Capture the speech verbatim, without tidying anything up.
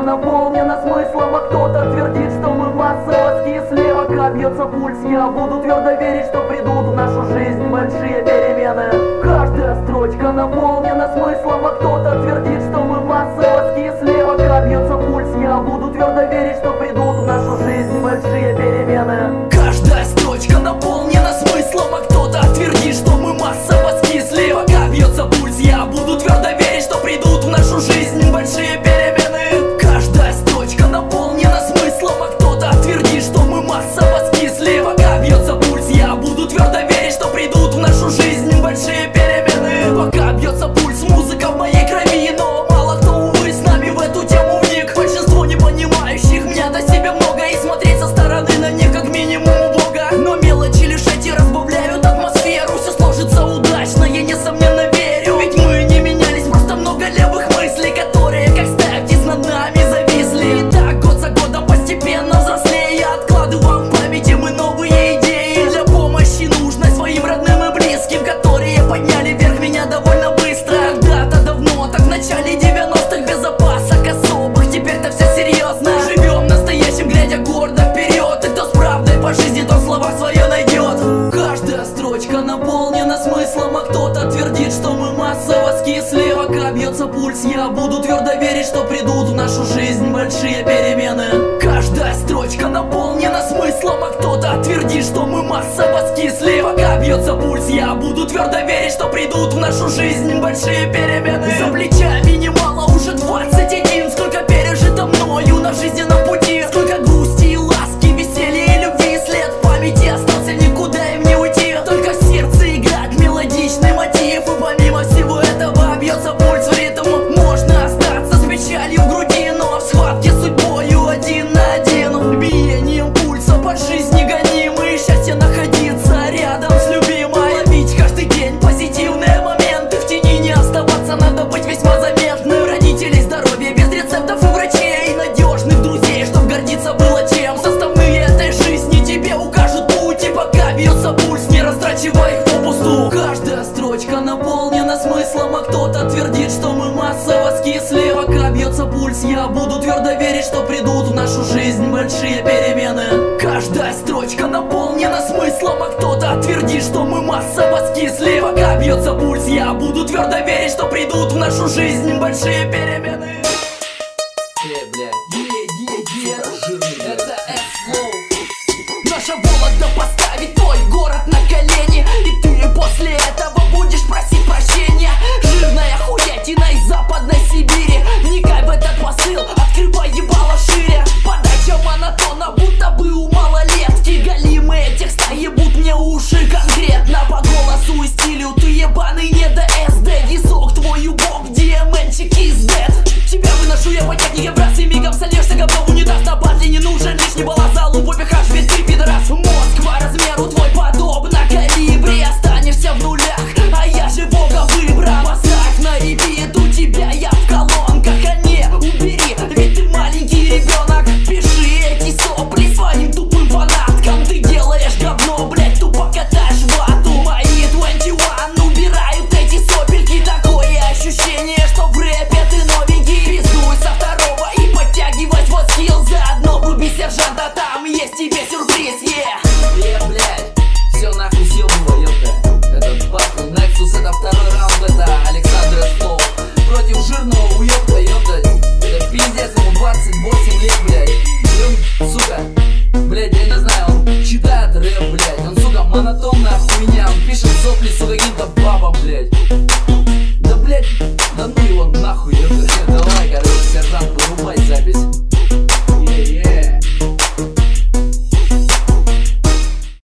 наполнена смыслом, а кто-то твердит, что мы массово скисли. Пока бьется пульс, я буду твердо верить, что придут в нашу жизнь большие перемены. Каждая строчка наполнена смыслом, а кто-то твердит, что мы массово скисли. Пока бьется пульс, я буду твердо верить, что придут в нашу жизнь большие перемены. Каждая строчка наполнена смыслом, а кто-то твердит, что мы массово скисли. Пока бьется пульс, я буду твердо верить, что придут в нашу жизнь большие перемены. Каждая строчка наполнена смыслом, а кто-то твердит, что мы массово скисли. Пока бьется пульс, я буду твердо верить, что придут в нашу жизнь большие перемены. Пока бьется пульс, музыка в моей крови, но мало кто, увы, с нами в эту тему вник. Большинство не понимающих меня до себя много, и смотреть со стороны на них как минимум убого. Но мелочи лишь эти разбавляют атмосферу. Все сложится удачно, я несомненно верю. Ведь мы не менялись, просто много левых мыслей, которые как стая птиц над нами зависли. И так год за годом постепенно взрослее, я откладываю в памяти мы новые идеи. Для помощи нужной своим родным и близким, которые подняли вверх меня довольно быстро. Когда-то давно, так в начале девяностых, без запасок особых, теперь-то все серьезно. Живем настоящим, глядя гордо вперед. И кто с правдой по жизни, тот слова свое найдет. Каждая строчка наполнена смыслом, а кто-то твердит, что мы массово скисли. Пока бьется пульс, я буду твердо верить, что придут в нашу жизнь большие перемены. Каждая строчка наполнена смыслом, а кто-то твердит, что мы массово скисли. Пока бьется пульс, я буду твердо верить, что придут в нашу жизнь большие перемены. За плечами немало, уже двадцать один. Сколько пережито мною на жизненном пути, сколько грусти и ласки, веселья и любви. След в памяти остался, никуда им не уйти. Только в сердце играет мелодичный мотив. И помимо всего этого бьется пульс в ритм. Можно остаться с печалью в груди, но в схватке с судьбою один на один. Биением пульса по жизни гоним, и счастье находиться рядом с любимой. Ловить каждый день позитивные моменты, в тени не оставаться, надо быть весьма заметным. Родителей, здоровья без рецептов и врачей, надежных друзей, чтоб гордиться было чем. Составные этой жизни тебе укажут путь, и пока бьется пульс, не растрачивай их попусту. Каждая строчка наполнена смыслом, а кто-то твердит, что мы массово скисли. Пока бьется пульс, я буду твердо верить, что придут в нашу жизнь большие перемены. Каждая строчка наполнена смыслом, а кто-то твердит, что мы массово скисли. Пока бьется пульс, я буду твердо верить, что придут в нашу жизнь большие перемены. Эй, блядь, Е-е-е, это F-Flow. Наша Вологда поставит твой город на колени, и ты после этого будешь просить прощения. Жирная хуятина из Западной Сибири, вникай в этот посыл, открывай ебало шире. Подача монотона, будто бы у малолетки. Галимые текста ебут мне уши конкретно. По голосу и стилю ты ебаный не до эс дэ. Висок твой убог, ди эм эн-чик из дэд. Тебя выношу я по технике в раз, и мигом сольешься говно в унитаз. На базе не нужен лишний балазал, упопихаш, ведь ты пидорас. Мозг по размеру твой подобно калибре. Останешься в нулях, а я же Бога выбрал. Поставь на репит, у тебя я в колонках, а не убери, ведь ты маленький ребенок. Пиши эти сопли своим тупым фанаткам. Ты делаешь говно, блять, тупо катаешь вату. Мои двадцать один убирают эти сопельки. Такое ощущение, что в рэпе ты новенький. Пиздуй со второго и подтягивать вот скилл. Заодно вруби сержанта, там есть тебе сюрприз, yeah. Е, блядь, все нахуй съебывай, ёпта. Этот батл Nexus, это второй раунд, это Александр F-Flow против жирного уёбка, ёпта. Это пиздец, ему двадцать восемь лет, блядь. И он, сука, блядь, я не знаю, он читает рэп, блядь. Он, сука, монотонная хуйня, он пишет сопли, сука, каким-то бабам, блядь.